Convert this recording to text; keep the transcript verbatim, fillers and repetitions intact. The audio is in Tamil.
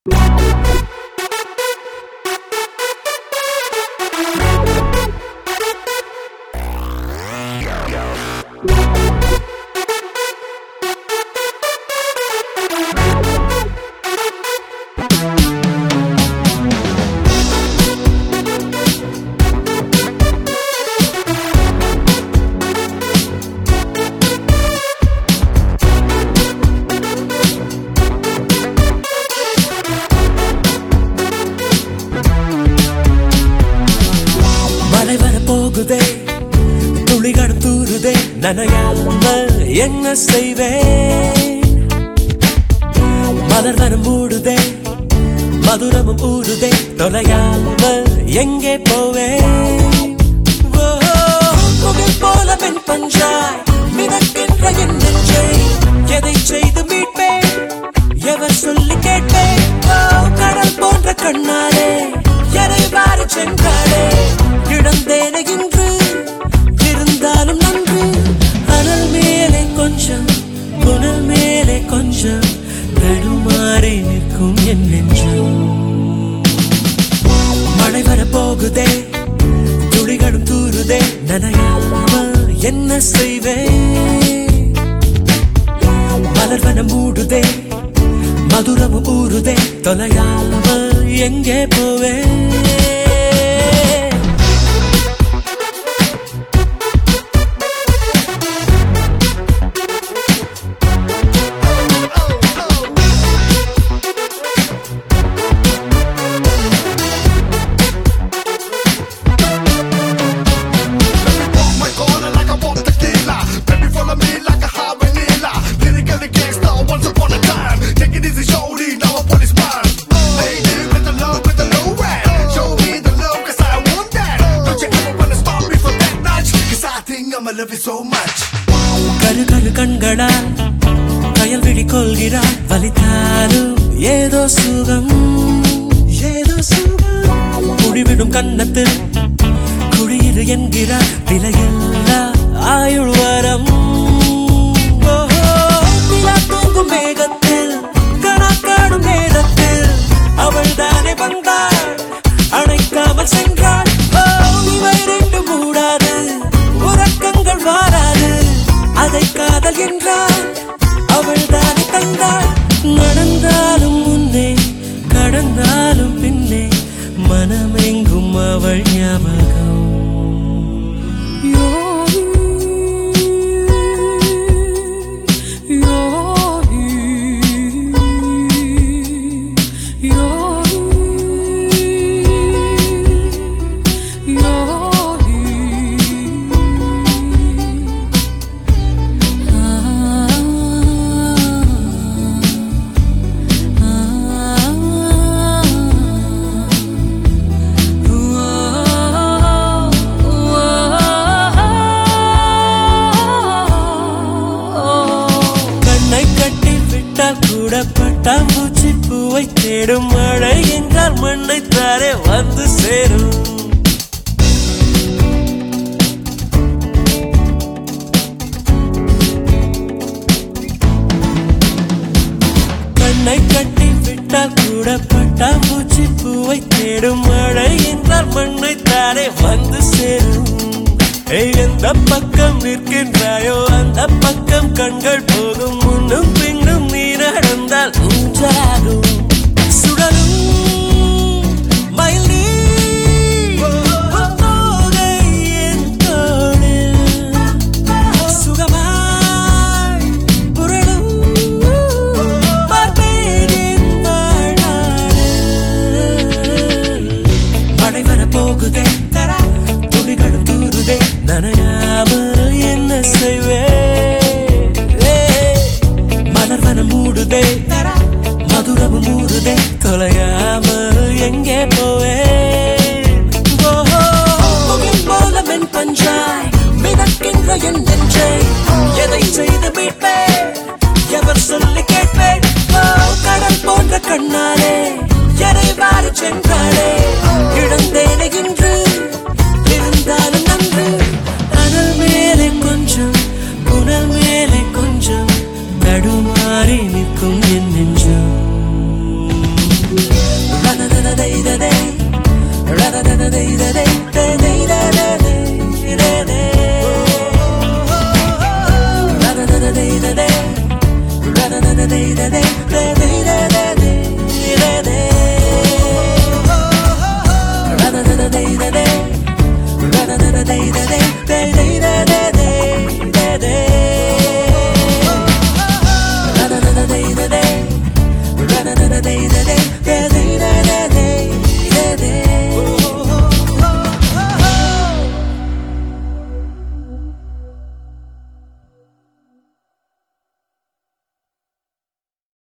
துளிகள் தூருதே நனையாமல் என்ன செய்வேன் மலர் வனம் மூடுதே மதுரமும் ஊறுதே தொலையாமல் எங்கே போவேன் முகில் போல பெண் பஞ்சாய் மிதக்கின்ற என் நெஞ்சை எதை செய்து மீட்பேன் எவர் சொல்லி கேட்பேன் கடல் போன்ற கண்ணாலே எதை வாரி சென்றாலே கிடந்தேனே இன்று இருந்தாலும் நன்று அனல் மேலே கொஞ்சம் புனல் மேலே கொஞ்சம் தடுமாறி நிற்கும் என் நெஞ்சம் மழை வர போகுதே துளிகளும் தூருதே நனையாமல் என்ன செய்வேன் மலர் வனம் மூடுதே மதுரமும் ஊறுதே தொலையாமல் எங்கே போவேன் கரு கரு கண்களால் கயல் விழி கொள்கிறாள் வலித்தாலும் ஏதோ சுகம் ஏதோ சுகம் குடிவிடும் கன்னத்தில் குடியிரு என்கிறார் விலையில்லா ஆயுள் வரம் தூங்கும் மேகத்தில் கணக்காடும் நேரத்தில் அவள் தானே வந்தாள் அணைக்காமல் சென்றாள் இவை ரெண்டு மூடாது உறக்கங்கள் வாராது அதை காதல் என்றால் அவள் தானே தந்தாள் நடந்தாலும் முன்னே கடந்தாலும் பின்னே மனமெங்கும் அவள் ஞாபகம் பட்டாம்பூச்சி பூவை தேடும் மழை என்றால் மண்ணை தாரே வந்து சேரும் கண்ணை கட்டி விட்டால் கூட பட்டாம்பூச்சி பூவை தேடும் மழை என்றால் மண்ணை தாரே வந்து சேரும் எந்த பக்கம் நிற்கின்றாயோ அந்த பக்கம் கண்கள் போகும் முன்னும் பின்னும் நீ நடந்தால் ஊஞ்சாகும் சுடலும் மயில் என் தோளில் சுகமாய் புரளும் பார்ப்பேன் மழை வர போகுதே துளிகளும் தூருதே நனையாமல் என்ன செய்வேன் மலர் வனம் மூடுதே மதுரமும் மூடுதே தொலையாமல் எங்கே போவேன் முகில் போல மென் பஞ்சாய் மிதக்கின்ற என் நெஞ்சை எதை செய்து மீட்பேன் எவர் சொல்லி கேட்பேன் கடல் போன்ற கண்ணாலே எதை வாரி சென்றாலே இழந்தேனே இன்று இருந்தாலும் நன்று அனல் மேலே கொஞ்சம் புனல் மேலே கொஞ்சம் தடுமாறி நிற்கும் என் நெஞ்சம் da da da da